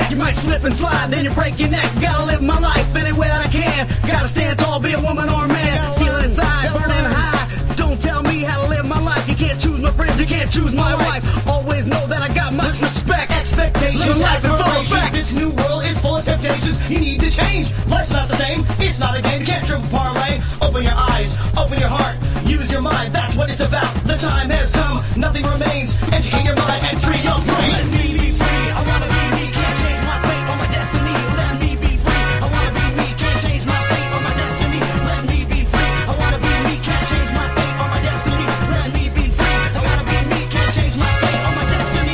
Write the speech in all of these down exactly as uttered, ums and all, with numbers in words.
expect. You might slip and slide, then you break your neck. Gotta live my life any way that I can. Gotta stand tall, be a woman or a man. Feel it inside, burning high. Don't tell me how to live my life. You can't choose my friends, you can't choose my wife. Always know that I got much respect. Expectations, Live life in full aspirations. effect. This new world is full of temptations. You need to change. Life's not the same. It's not a game. You can't triple parlay. Open your eyes, open your heart. Use your mind. That's what it's about. The time has come. Nothing remains. Educate your mind and free your brain. Let me be free. I wanna be me. Can't change my fate or my destiny. Let me be free. I wanna be me. Can't change my fate or my destiny. Let me be free. I wanna be me. Can't change my fate or my destiny. Let me be free. I wanna be me. Can't change my fate or my destiny.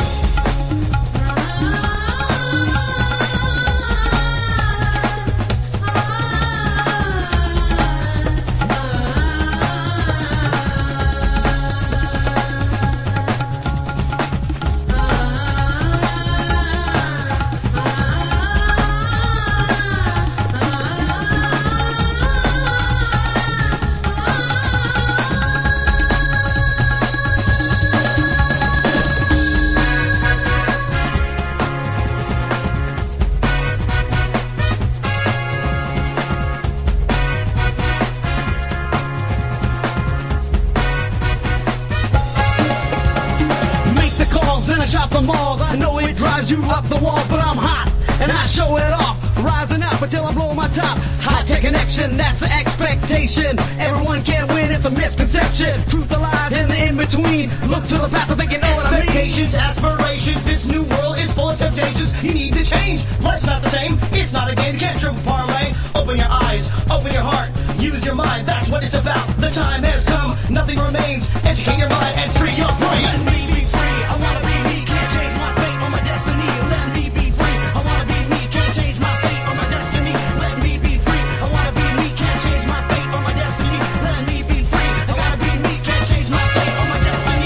And I shop the malls. I know it drives you up the walls, but I'm hot and I show it off. Rising up until I blow my top. High tech connection, that's the expectation. Everyone can win, it's a misconception. Truth alive in the in between. Look to the past, I think you know what I mean. Expectations, aspirations. This new world is full of temptations. You need to change. Life's not the same. It's not a game. You can't triple parlay. Open your eyes, open your heart. Use your mind. That's what it's about. The time has come. Nothing remains. Educate your mind and free your brain. Let me be free. I wanna be me. Can't change my fate or my destiny. Let me be free. I wanna be me. Can't change my fate or my destiny. Let me be free. I wanna be me. Can't change my fate or my destiny. Let me be free. I wanna be me. Can't change my fate or my destiny.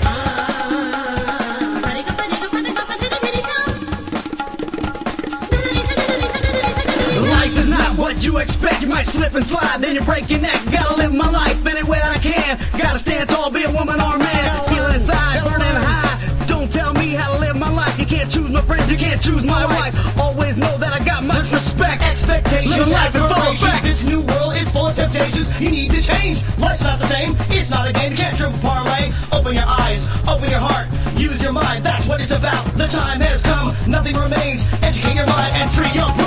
Life is not what you expect. You might slip and slide, then you break your neck. Gotta live my life any way that I can. Gotta stand tall, be a woman or a man. Feel it inside, burning high. Don't tell me how to live my life. You can't choose my friends, you can't choose my wife. Always know that I got much respect. Expectations, Live life in full aspirations. effect. This new world is full of temptations. You need to change. Life's not the same. It's not a game. You can't triple parlay. Open your eyes, open your heart. Use your mind. That's what it's about. The time has come. Nothing remains. Educate your mind and free your brain.